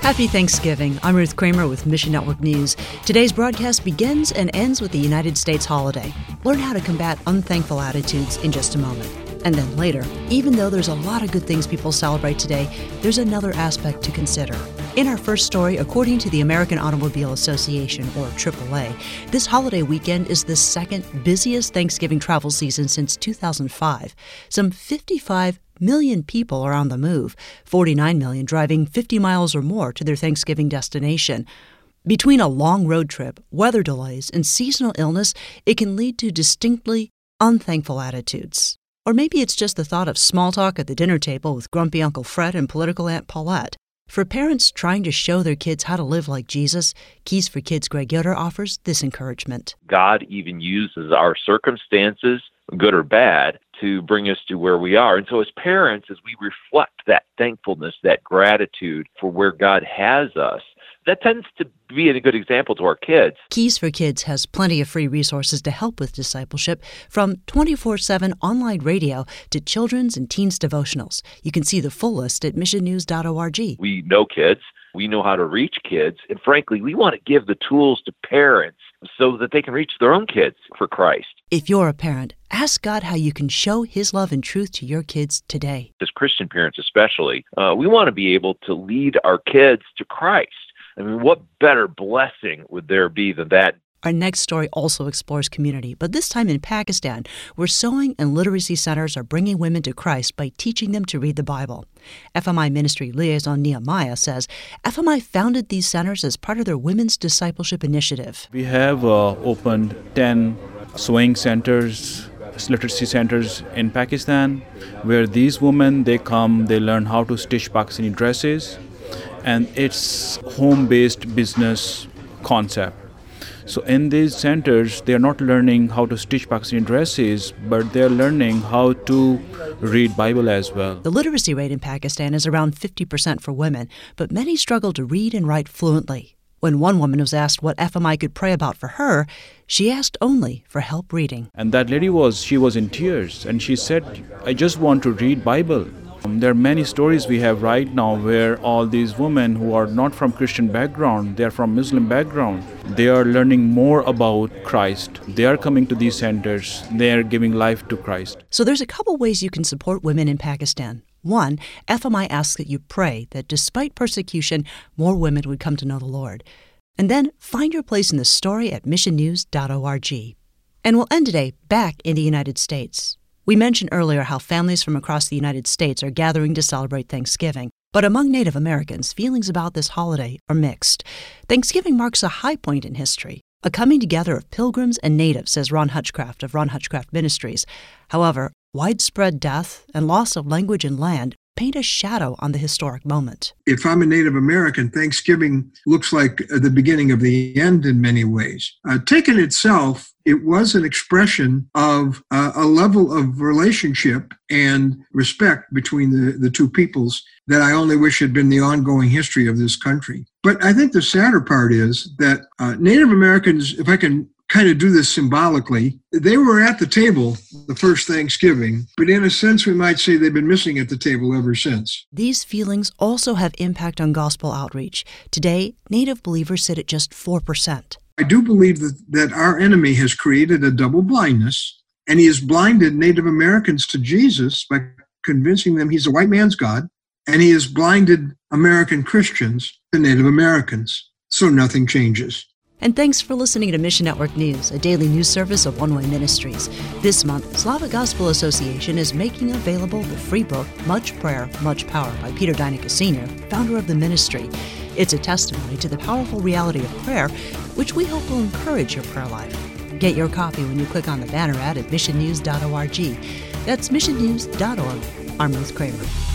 Happy Thanksgiving. I'm Ruth Kramer with Mission Network News. Today's broadcast begins and ends with the United States holiday. Learn how to combat unthankful attitudes in just a moment. And then later, even though there's a lot of good things people celebrate today, there's another aspect to consider. In our first story, according to the American Automobile Association, or AAA, this holiday weekend is the second busiest Thanksgiving travel season since 2005. Some 55 million people are on the move, 49 million driving 50 miles or more to their Thanksgiving destination. Between a long road trip, weather delays, and seasonal illness, it can lead to distinctly unthankful attitudes. Or maybe it's just the thought of small talk at the dinner table with grumpy Uncle Fred and political Aunt Paulette. For parents trying to show their kids how to live like Jesus, Keys for Kids Greg Yoder offers this encouragement. God even uses our circumstances, good or bad, to bring us to where we are. And so as parents, as we reflect that thankfulness, that gratitude for where God has us, that tends to be a good example to our kids. Keys for Kids has plenty of free resources to help with discipleship, from 24/7 online radio to children's and teens devotionals. You can see the full list at missionnews.org. We know kids. We know how to reach kids. And frankly, we want to give the tools to parents so that they can reach their own kids for Christ. If you're a parent, ask God how you can show His love and truth to your kids today. As Christian parents especially, we want to be able to lead our kids to Christ. I mean, what better blessing would there be than that? Our next story also explores community, but this time in Pakistan, where sewing and literacy centers are bringing women to Christ by teaching them to read the Bible. FMI Ministry Liaison Nehemiah says FMI founded these centers as part of their Women's Discipleship Initiative. We have opened 10 sewing centers, literacy centers in Pakistan, where these women, they come, they learn how to stitch Pakistani dresses, and it's home-based business concept. So in these centers, they are not learning how to stitch Pakistani dresses, but they are learning how to read Bible as well. The literacy rate in Pakistan is around 50% for women, but many struggle to read and write fluently. When one woman was asked what FMI could pray about for her, she asked only for help reading. And that lady she was in tears, and she said, I just want to read Bible. There are many stories we have right now where all these women who are not from Christian background, they are from Muslim background, they are learning more about Christ. They are coming to these centers. They are giving life to Christ. So there's a couple ways you can support women in Pakistan. One, FMI asks that you pray that despite persecution, more women would come to know the Lord. And then find your place in the story at missionnews.org. And we'll end today back in the United States. We mentioned earlier how families from across the United States are gathering to celebrate Thanksgiving. But among Native Americans, feelings about this holiday are mixed. Thanksgiving marks a high point in history, a coming together of pilgrims and natives, says Ron Hutchcraft of Ron Hutchcraft Ministries. However, widespread death and loss of language and land paint a shadow on the historic moment. If I'm a Native American, Thanksgiving looks like the beginning of the end in many ways. Taken itself, it was an expression of a level of relationship and respect between the two peoples that I only wish had been the ongoing history of this country. But I think the sadder part is that Native Americans, if I can kind of do this symbolically, they were at the table the first Thanksgiving, but in a sense we might say they've been missing at the table ever since. These feelings also have impact on gospel outreach. Today, Native believers sit at just 4%. I do believe that our enemy has created a double blindness, and he has blinded Native Americans to Jesus by convincing them he's a white man's God, and he has blinded American Christians to Native Americans. So nothing changes. And thanks for listening to Mission Network News, a daily news service of One Way Ministries. This month, Slavic Gospel Association is making available the free book, Much Prayer, Much Power by Peter Deinicke Sr., founder of the ministry. It's a testimony to the powerful reality of prayer, which we hope will encourage your prayer life. Get your copy when you click on the banner ad at missionnews.org. That's missionnews.org. I'm Ruth Kramer.